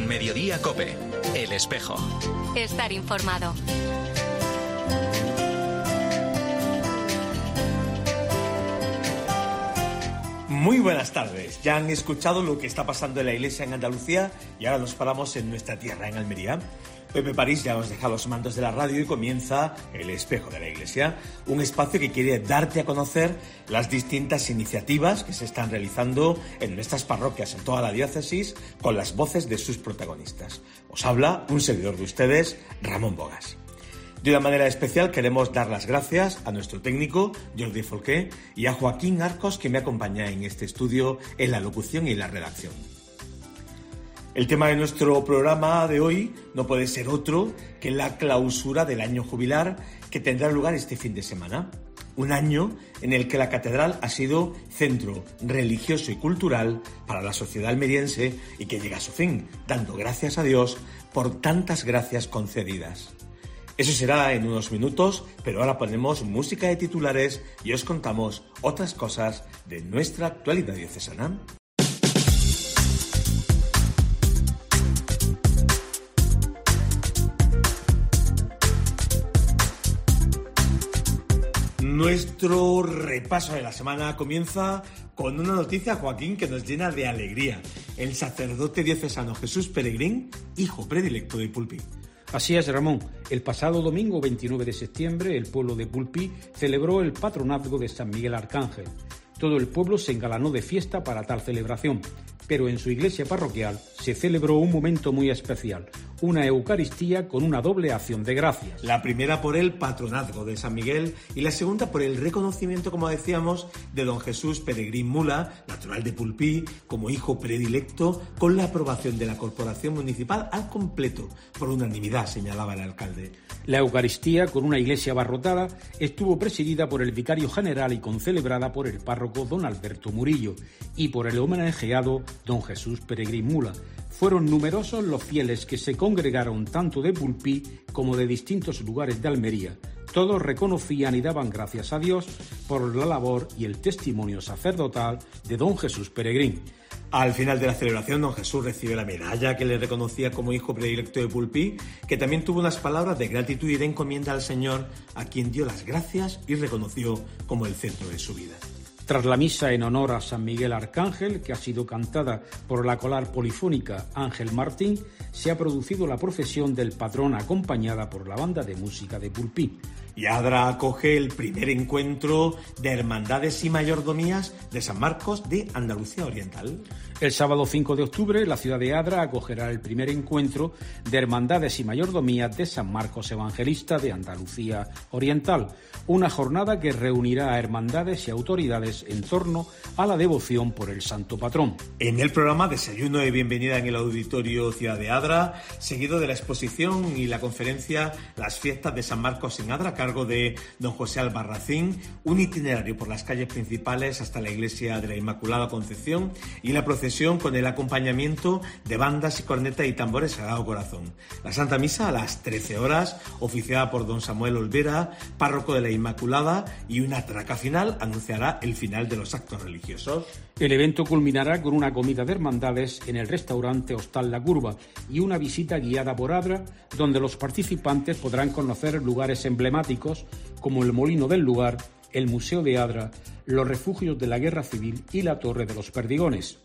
En Mediodía COPE, El Espejo. Estar informado. Muy buenas tardes. Ya han escuchado lo que está pasando en la Iglesia en Andalucía y ahora nos paramos en nuestra tierra, en Almería. Pepe París ya nos deja los mandos de la radio y comienza El Espejo de la Iglesia, un espacio que quiere darte a conocer las distintas iniciativas que se están realizando en nuestras parroquias, en toda la diócesis, con las voces de sus protagonistas. Os habla un servidor de ustedes, Ramón Bogas. De una manera especial queremos dar las gracias a nuestro técnico, Jordi Folqué, y a Joaquín Arcos, que me acompaña en este estudio en la locución y la redacción. El tema de nuestro programa de hoy no puede ser otro que la clausura del año jubilar que tendrá lugar este fin de semana. Un año en el que la catedral ha sido centro religioso y cultural para la sociedad almeriense y que llega a su fin, dando gracias a Dios por tantas gracias concedidas. Eso será en unos minutos, pero ahora ponemos música de titulares y os contamos otras cosas de nuestra actualidad diocesana. Nuestro repaso de la semana comienza con una noticia, Joaquín, que nos llena de alegría. El sacerdote diocesano Jesús Peregrín, hijo predilecto de Pulpí. Así es, Ramón. El pasado domingo 29 de septiembre, el pueblo de Pulpí celebró el patronazgo de San Miguel Arcángel. Todo el pueblo se engalanó de fiesta para tal celebración, pero en su iglesia parroquial se celebró un momento muy especial, una Eucaristía con una doble acción de gracias. La primera por el patronazgo de San Miguel y la segunda por el reconocimiento, como decíamos, de don Jesús Peregrín Mula, natural de Pulpí, como hijo predilecto, con la aprobación de la corporación municipal al completo, por unanimidad, señalaba el alcalde. La Eucaristía, con una iglesia abarrotada, estuvo presidida por el vicario general y concelebrada por el párroco don Alberto Murillo y por el homenajeado don Jesús Peregrín Mula. Fueron numerosos los fieles que se congregaron tanto de Pulpí como de distintos lugares de Almería. Todos reconocían y daban gracias a Dios por la labor y el testimonio sacerdotal de don Jesús Peregrín. Al final de la celebración, don Jesús recibe la medalla que le reconocía como hijo predilecto de Pulpí, que también tuvo unas palabras de gratitud y de encomienda al Señor, a quien dio las gracias y reconoció como el centro de su vida. Tras la misa en honor a San Miguel Arcángel, que ha sido cantada por la coral polifónica Ángel Martín, se ha producido la procesión del patrón acompañada por la banda de música de Pulpí. Y Adra acoge el primer encuentro de hermandades y mayordomías de San Marcos de Andalucía Oriental. El sábado 5 de octubre, la ciudad de Adra acogerá el primer encuentro de hermandades y mayordomías de San Marcos Evangelista de Andalucía Oriental, una jornada que reunirá a hermandades y autoridades en torno a la devoción por el santo patrón. En el programa desayuno de bienvenida en el auditorio Ciudad de Adra, seguido de la exposición y la conferencia Las fiestas de San Marcos en Adra, a cargo de don José Albarracín, un itinerario por las calles principales hasta la iglesia de la Inmaculada Concepción y la procesión con el acompañamiento de bandas y cornetas y tambores Sagrado Corazón. La Santa Misa a las 13 horas, oficiada por don Samuel Olvera, párroco de la Inmaculada, y una traca final anunciará el final de los actos religiosos. El evento culminará con una comida de hermandades en el restaurante Hostal La Curva y una visita guiada por Adra, donde los participantes podrán conocer lugares emblemáticos como el Molino del Lugar, el Museo de Adra, los refugios de la Guerra Civil y la Torre de los Perdigones.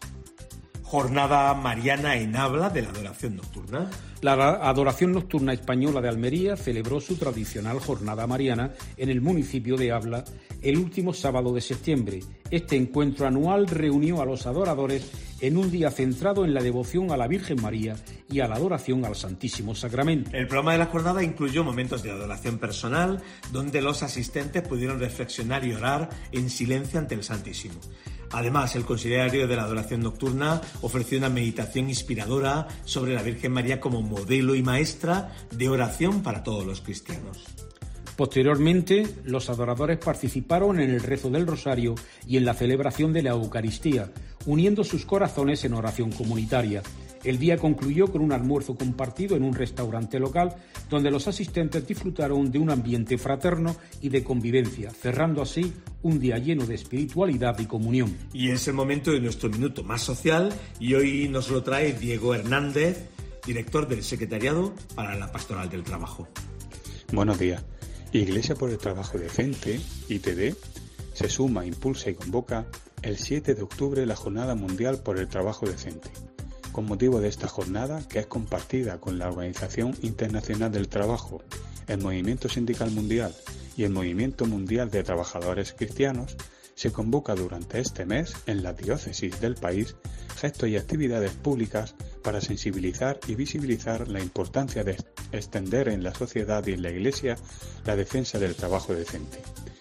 Jornada mariana en habla de la adoración nocturna. La Adoración Nocturna Española de Almería celebró su tradicional jornada mariana en el municipio de Habla el último sábado de septiembre. Este encuentro anual reunió a los adoradores en un día centrado en la devoción a la Virgen María y a la adoración al Santísimo Sacramento. El programa de la jornada incluyó momentos de adoración personal, donde los asistentes pudieron reflexionar y orar en silencio ante el Santísimo. Además, el Consiliario de la Adoración Nocturna ofreció una meditación inspiradora sobre la Virgen María como modelo y maestra de oración para todos los cristianos. Posteriormente, los adoradores participaron en el rezo del Rosario y en la celebración de la Eucaristía, uniendo sus corazones en oración comunitaria. El día concluyó con un almuerzo compartido en un restaurante local, donde los asistentes disfrutaron de un ambiente fraterno y de convivencia, cerrando así un día lleno de espiritualidad y comunión. Y es el momento de nuestro minuto más social, y hoy nos lo trae Diego Hernández, director del Secretariado para la Pastoral del Trabajo. Buenos días. Iglesia por el Trabajo Decente, ITD, se suma, impulsa y convoca el 7 de octubre la Jornada Mundial por el Trabajo Decente. Con motivo de esta jornada, que es compartida con la Organización Internacional del Trabajo, el Movimiento Sindical Mundial y el Movimiento Mundial de Trabajadores Cristianos, se convoca durante este mes en las diócesis del país gestos y actividades públicas para sensibilizar y visibilizar la importancia de extender en la sociedad y en la Iglesia la defensa del trabajo decente.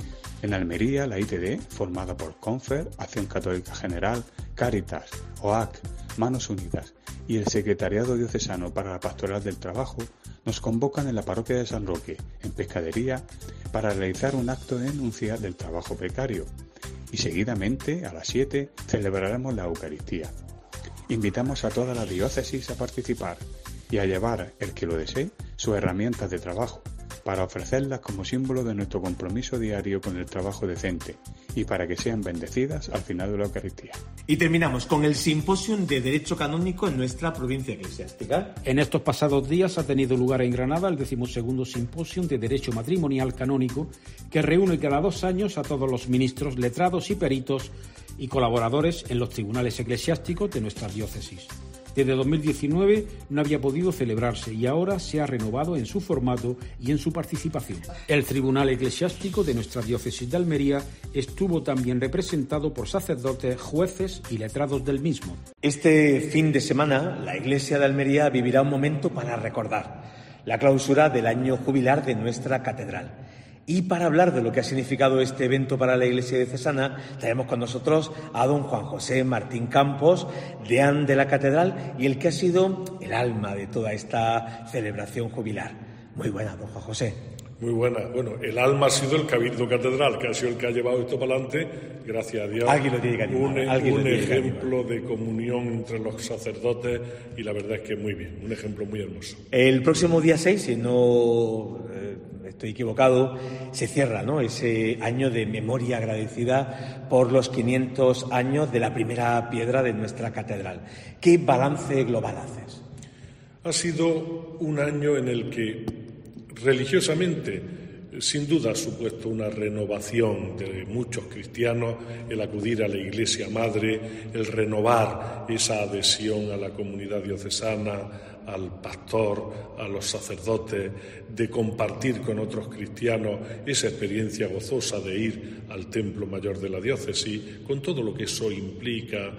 En Almería, la ITD, formada por CONFER, Acción Católica General, Cáritas, OAC, Manos Unidas y el Secretariado Diocesano para la Pastoral del Trabajo, nos convocan en la parroquia de San Roque, en Pescadería, para realizar un acto de denuncia del trabajo precario. Y seguidamente, a las 7, celebraremos la Eucaristía. Invitamos a toda la diócesis a participar y a llevar, el que lo desee, sus herramientas de trabajo, para ofrecerlas como símbolo de nuestro compromiso diario con el trabajo decente y para que sean bendecidas al final de la Eucaristía. Y terminamos con el Simposium de Derecho Canónico en nuestra provincia eclesiástica. En estos pasados días ha tenido lugar en Granada el 12º Simposium de Derecho Matrimonial Canónico, que reúne cada 2 años a todos los ministros, letrados y peritos y colaboradores en los tribunales eclesiásticos de nuestras diócesis. Desde 2019 no había podido celebrarse y ahora se ha renovado en su formato y en su participación. El Tribunal Eclesiástico de nuestra diócesis de Almería estuvo también representado por sacerdotes, jueces y letrados del mismo. Este fin de semana, la Iglesia de Almería vivirá un momento para recordar la clausura del año jubilar de nuestra catedral. Y para hablar de lo que ha significado este evento para la Iglesia diocesana, tenemos con nosotros a don Juan José Martín Campos, deán de la Catedral y el que ha sido el alma de toda esta celebración jubilar. Muy buena, don Juan José. Muy buena. Bueno, el alma ha sido el Cabildo Catedral, que ha sido el que ha llevado esto para adelante, gracias a Dios. Alguien lo tiene que animar. Un ejemplo de comunión entre los sacerdotes y la verdad es que muy bien, un ejemplo muy hermoso. El próximo día 6, si no estoy equivocado, se cierra, ¿no?, ese año de memoria agradecida por los 500 años de la primera piedra de nuestra catedral. ¿Qué balance global haces? Ha sido un año en el que religiosamente, sin duda, ha supuesto una renovación de muchos cristianos, el acudir a la Iglesia Madre, el renovar esa adhesión a la comunidad diocesana, al pastor, a los sacerdotes, de compartir con otros cristianos esa experiencia gozosa de ir al templo mayor de la diócesis, con todo lo que eso implica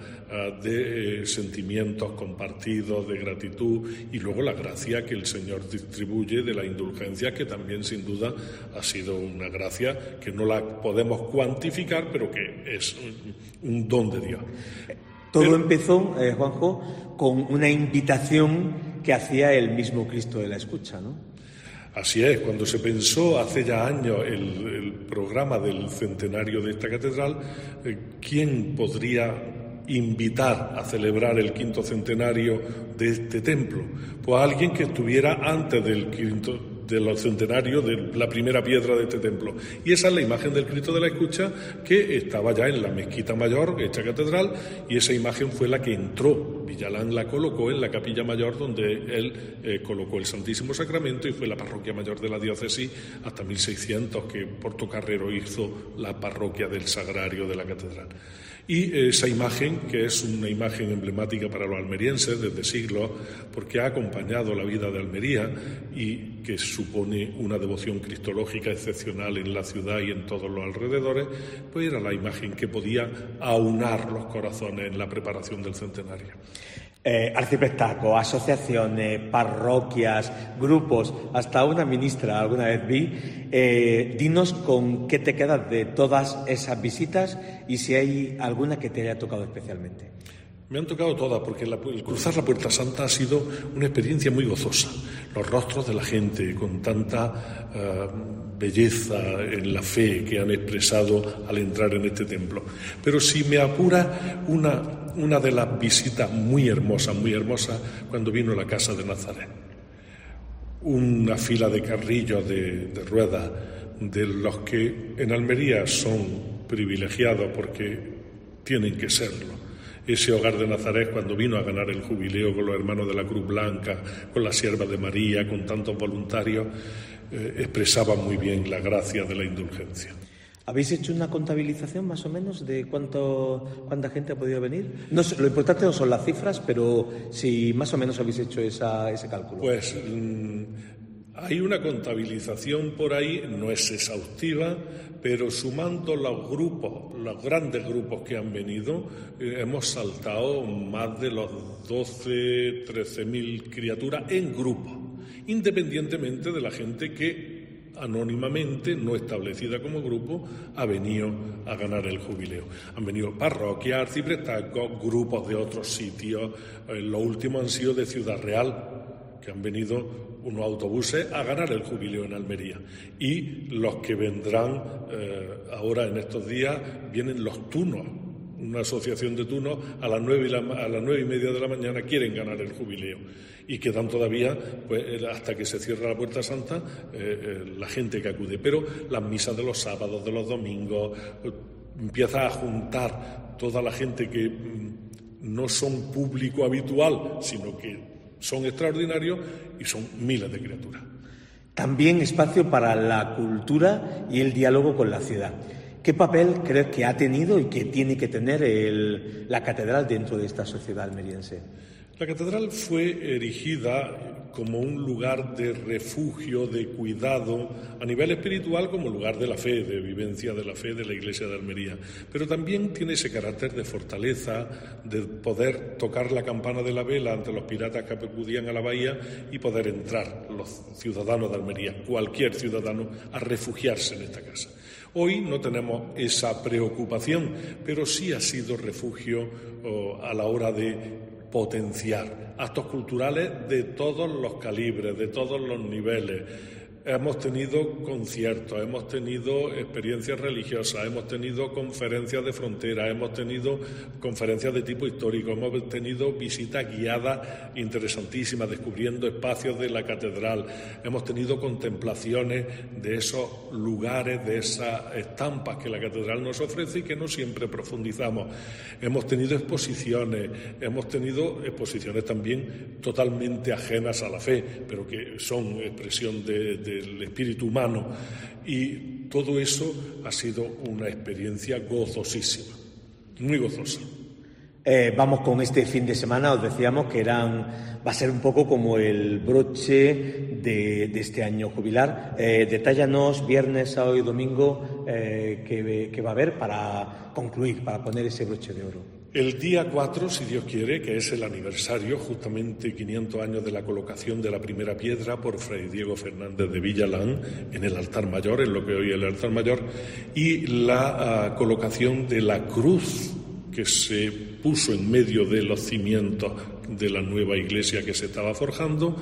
de sentimientos compartidos, de gratitud, y luego la gracia que el Señor distribuye de la indulgencia, que también sin duda ha sido una gracia que no la podemos cuantificar, pero que es un don de Dios. Todo empezó, Juanjo, con una invitación que hacía el mismo Cristo de la Escucha, ¿no? Así es, cuando se pensó hace ya años el programa del centenario de esta catedral, ¿quién podría invitar a celebrar el 5º centenario de este templo? Pues a alguien que estuviera antes del centenario de la primera piedra de este templo. Y esa es la imagen del Cristo de la Escucha, que estaba ya en la mezquita mayor, hecha catedral, y esa imagen fue la que entró. Villalán la colocó en la capilla mayor, donde él colocó el Santísimo Sacramento, y fue la parroquia mayor de la diócesis hasta 1600, que Portocarrero hizo la parroquia del Sagrario de la catedral. Y esa imagen, que es una imagen emblemática para los almerienses desde siglos, porque ha acompañado la vida de Almería y que supone una devoción cristológica excepcional en la ciudad y en todos los alrededores, pues era la imagen que podía aunar los corazones en la preparación del centenario. Arciprestazgo, asociaciones, parroquias, grupos, hasta una ministra alguna vez vi. Dinos con qué te quedas de todas esas visitas y si hay alguna que te haya tocado especialmente. Me han tocado todas, porque el cruzar la Puerta Santa ha sido una experiencia muy gozosa. Los rostros de la gente con tanta belleza en la fe que han expresado al entrar en este templo. Pero si me apura una de las visitas muy hermosas, cuando vino a la casa de Nazaret. Una fila de carrillos de ruedas, de los que en Almería son privilegiados porque tienen que serlo. ese hogar de Nazaret cuando vino a ganar el jubileo con los hermanos de la Cruz Blanca, con las siervas de María, con tantos voluntarios, expresaba muy bien la gracia de la indulgencia. ¿Habéis hecho una contabilización más o menos de cuánta gente ha podido venir? No, lo importante no son las cifras, pero si más o menos habéis hecho ese cálculo. Pues hay una contabilización por ahí, no es exhaustiva, pero sumando los grandes grupos que han venido, hemos saltado más de los 12, 13.000 criaturas en grupo, independientemente de la gente que anónimamente, no establecida como grupo, ha venido a ganar el jubileo. Han venido parroquias, arciprestazgos, grupos de otros sitios. Los últimos han sido de Ciudad Real, que han venido unos autobuses a ganar el jubileo en Almería. Y los que vendrán ahora en estos días, vienen los tunos. Una asociación de tunos a las 9:30 de la mañana quieren ganar el jubileo y quedan todavía, pues, hasta que se cierra la Puerta Santa, la gente que acude. Pero las misas de los sábados, de los domingos, empieza a juntar toda la gente que no son público habitual, sino que son extraordinarios y son miles de criaturas. También espacio para la cultura y el diálogo con la ciudad. ¿Qué papel crees que ha tenido y que tiene que tener la catedral dentro de esta sociedad almeriense? La catedral fue erigida como un lugar de refugio, de cuidado, a nivel espiritual como lugar de la fe, de vivencia de la fe de la Iglesia de Almería. Pero también tiene ese carácter de fortaleza, de poder tocar la campana de la vela ante los piratas que acudían a la bahía y poder entrar los ciudadanos de Almería, cualquier ciudadano, a refugiarse en esta casa. Hoy no tenemos esa preocupación, pero sí ha sido refugio a la hora de potenciar actos culturales de todos los calibres, de todos los niveles. Hemos tenido conciertos, hemos tenido experiencias religiosas, hemos tenido conferencias de frontera, hemos tenido conferencias de tipo histórico, hemos tenido visitas guiadas interesantísimas, descubriendo espacios de la catedral, hemos tenido contemplaciones de esos lugares, de esas estampas que la catedral nos ofrece y que no siempre profundizamos. Hemos tenido exposiciones también totalmente ajenas a la fe, pero que son expresión del espíritu humano, y todo eso ha sido una experiencia gozosísima, muy gozosa. Vamos con este fin de semana, os decíamos que va a ser un poco como el broche de este año jubilar. Detállanos viernes, sábado y domingo que va a haber para concluir, para poner ese broche de oro. El día 4, si Dios quiere, que es el aniversario, justamente 500 años de la colocación de la primera piedra por Fray Diego Fernández de Villalán en el altar mayor, en lo que hoy es el altar mayor, y la colocación de la cruz que se puso en medio de los cimientos de la nueva iglesia que se estaba forjando.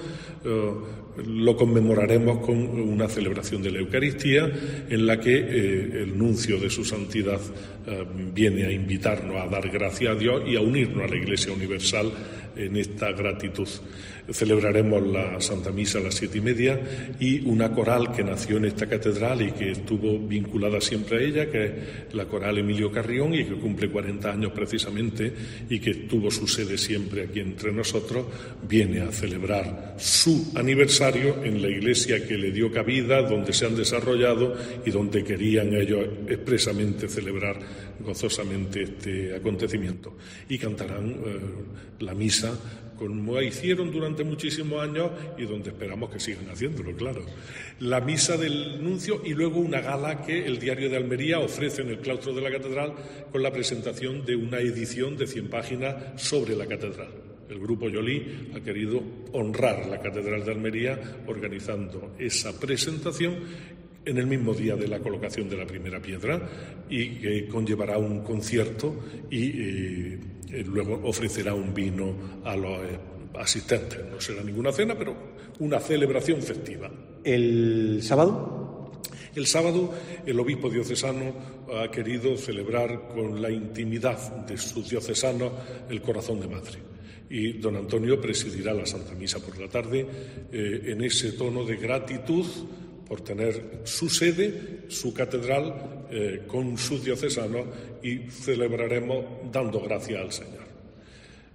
Lo conmemoraremos con una celebración de la Eucaristía en la que el nuncio de su santidad viene a invitarnos a dar gracias a Dios y a unirnos a la Iglesia Universal en esta gratitud. Celebraremos la Santa Misa a las 7:30 y una coral que nació en esta catedral y que estuvo vinculada siempre a ella, que es la coral Emilio Carrión, y que cumple 40 años precisamente y que tuvo su sede siempre aquí entre nosotros, viene a celebrar su aniversario en la iglesia que le dio cabida, donde se han desarrollado y donde querían ellos expresamente celebrar gozosamente este acontecimiento. Y cantarán la misa como hicieron durante muchísimos años y donde esperamos que sigan haciéndolo, claro. La misa del nuncio y luego una gala que el Diario de Almería ofrece en el claustro de la catedral con la presentación de una edición de 100 páginas sobre la catedral. El Grupo Yolí ha querido honrar la Catedral de Almería organizando esa presentación en el mismo día de la colocación de la primera piedra y que conllevará un concierto y luego ofrecerá un vino a los asistentes. No será ninguna cena, pero una celebración festiva. ¿El sábado? El sábado el obispo diocesano ha querido celebrar con la intimidad de sus diocesanos el Corazón de Madre. Y don Antonio presidirá la Santa Misa por la tarde en ese tono de gratitud por tener su sede, su catedral, con sus diocesanos, y celebraremos dando gracias al Señor.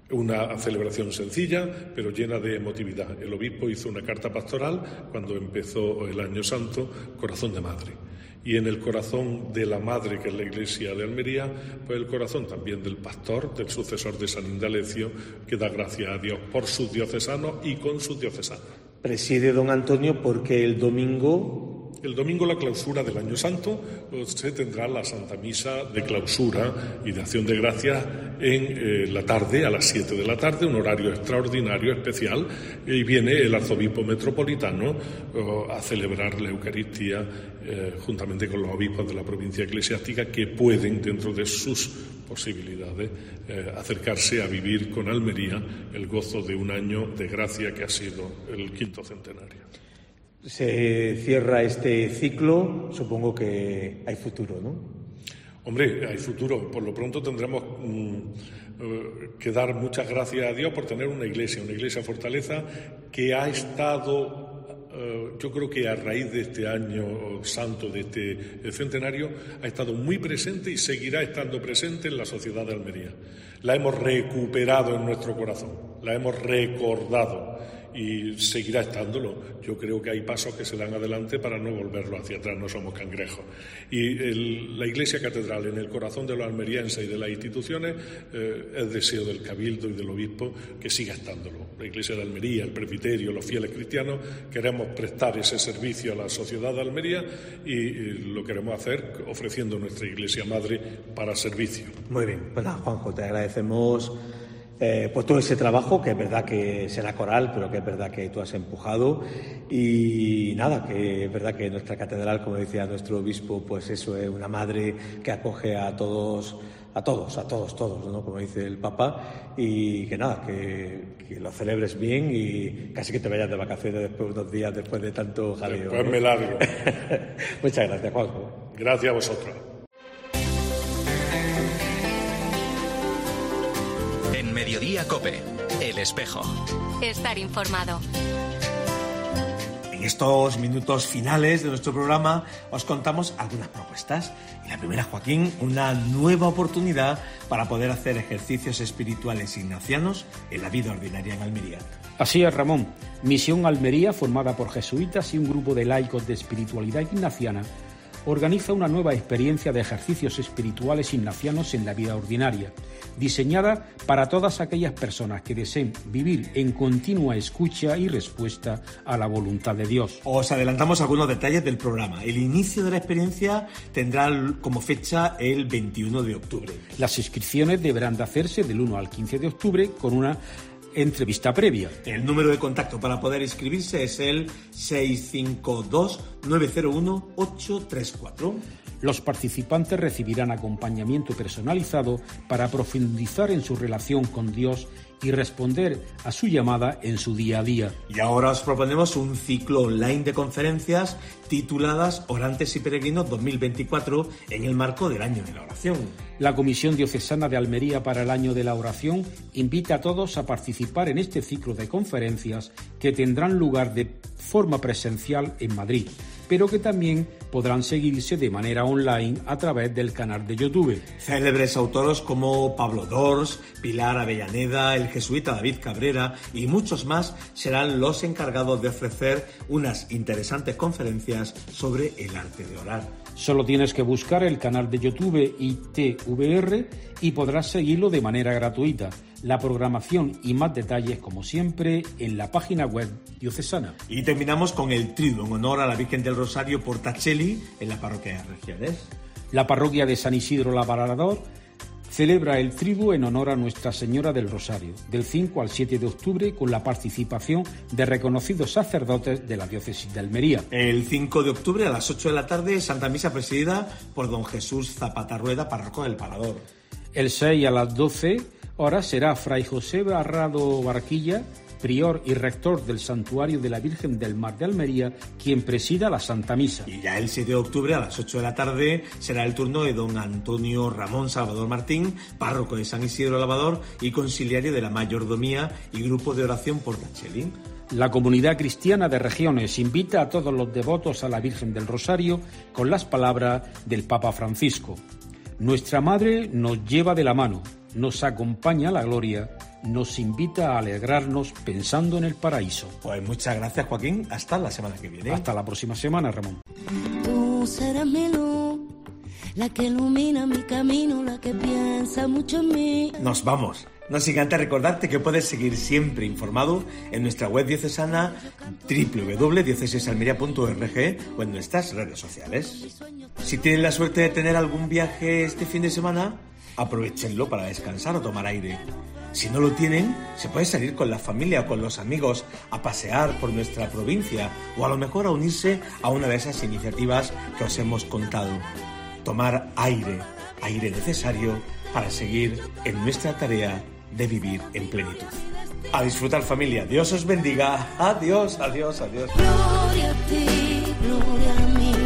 Una celebración sencilla, pero llena de emotividad. El obispo hizo una carta pastoral cuando empezó el Año Santo, Corazón de Madre. Y en el corazón de la Madre, que es la Iglesia de Almería, pues el corazón también del pastor, del sucesor de San Indalecio, que da gracias a Dios por sus diocesanos y con sus diocesanos. Preside don Antonio porque el domingo... El domingo, la clausura del Año Santo, se tendrá la Santa Misa de clausura y de acción de gracias en la tarde, a las 7 de la tarde, un horario extraordinario, especial, y viene el arzobispo metropolitano a celebrar la Eucaristía juntamente con los obispos de la provincia eclesiástica que pueden, dentro de sus posibilidades, acercarse a vivir con Almería el gozo de un año de gracia que ha sido el 5º centenario. Se cierra este ciclo, supongo que hay futuro, ¿no? Hombre, hay futuro. Por lo pronto tendremos que dar muchas gracias a Dios por tener una iglesia fortaleza que ha estado, yo creo que a raíz de este año santo, de este centenario, ha estado muy presente y seguirá estando presente en la sociedad de Almería. La hemos recuperado en nuestro corazón, la hemos recordado y seguirá estándolo. Yo creo que hay pasos que se dan adelante para no volverlo hacia atrás, no somos cangrejos. Y la Iglesia Catedral en el corazón de los almerienses y de las instituciones es deseo del Cabildo y del Obispo que siga estándolo. La Iglesia de Almería, el presbiterio, los fieles cristianos, queremos prestar ese servicio a la sociedad de Almería y lo queremos hacer ofreciendo nuestra Iglesia Madre para servicio. Muy bien, pues nada, Juanjo, te agradecemos pues todo ese trabajo, que es verdad que será coral, pero que es verdad que tú has empujado, y nada, que es verdad que nuestra catedral, como decía nuestro obispo, pues eso es una madre que acoge a todos, ¿no? Como dice el Papa, y que nada, que lo celebres bien y casi que te vayas de vacaciones después, unos días después de tanto jaleo. Después me largo. Muchas gracias, Juanjo. Gracias a vosotros. En Mediodía COPE, El Espejo. Estar informado. En estos minutos finales de nuestro programa os contamos algunas propuestas. Y la primera, Joaquín, una nueva oportunidad para poder hacer ejercicios espirituales ignacianos en la vida ordinaria en Almería. Así es, Ramón. Misión Almería, formada por jesuitas y un grupo de laicos de espiritualidad ignaciana, organiza una nueva experiencia de ejercicios espirituales ignacianos en la vida ordinaria, diseñada para todas aquellas personas que deseen vivir en continua escucha y respuesta a la voluntad de Dios. Os adelantamos algunos detalles del programa. El inicio de la experiencia tendrá como fecha el 21 de octubre. Las inscripciones deberán de hacerse del 1 al 15 de octubre con una entrevista previa. El número de contacto para poder inscribirse es el 652-901-834. Los participantes recibirán acompañamiento personalizado para profundizar en su relación con Dios y responder a su llamada en su día a día. Y ahora os proponemos un ciclo online de conferencias tituladas Orantes y Peregrinos 2024 en el marco del Año de la Oración. La Comisión Diocesana de Almería para el Año de la Oración invita a todos a participar en este ciclo de conferencias que tendrán lugar de forma presencial en Madrid, pero que también podrán seguirse de manera online a través del canal de YouTube. Célebres autores como Pablo Dors, Pilar Avellaneda, el jesuita David Cabrera y muchos más serán los encargados de ofrecer unas interesantes conferencias sobre el arte de orar. Solo tienes que buscar el canal de YouTube ITVR y podrás seguirlo de manera gratuita. La programación y más detalles, como siempre, en la página web diocesana. Y terminamos con el triduo en honor a la Virgen del Rosario Portacelli en la parroquia de Regiones. La parroquia de San Isidro Labrador celebra el triduo en honor a Nuestra Señora del Rosario, del 5 al 7 de octubre, con la participación de reconocidos sacerdotes de la diócesis de Almería. El 5 de octubre a las 8 de la tarde, Santa Misa presidida por don Jesús Zapata Rueda, párroco del Parador. El 6 a las 12 horas será Fray José Barrado Barquilla, prior y rector del Santuario de la Virgen del Mar de Almería, quien presida la Santa Misa. Y ya el 7 de octubre a las 8 de la tarde será el turno de don Antonio Ramón Salvador Martín, párroco de San Isidro Labrador y conciliario de la Mayordomía y Grupo de Oración Portacelli. La comunidad cristiana de Regiones invita a todos los devotos a la Virgen del Rosario con las palabras del Papa Francisco. Nuestra Madre nos lleva de la mano, nos acompaña a la gloria nos invita a alegrarnos pensando en el paraíso. Pues muchas gracias, Joaquín. Hasta la semana que viene. Hasta la próxima semana, Ramón. Tú serás mi luz, la que ilumina mi camino, la que piensa mucho en mí. Nos vamos. Nos encanta recordarte que puedes seguir siempre informado en nuestra web diocesana www.diocesesalmeria.org o en nuestras redes sociales. Si tienen la suerte de tener algún viaje este fin de semana, aprovechenlo para descansar o tomar aire. Si no lo tienen, se puede salir con la familia o con los amigos a pasear por nuestra provincia o a lo mejor a unirse a una de esas iniciativas que os hemos contado. Tomar aire necesario para seguir en nuestra tarea de vivir en plenitud. A disfrutar, familia. Dios os bendiga. Adiós, adiós, adiós. Gloria a ti, gloria a mí.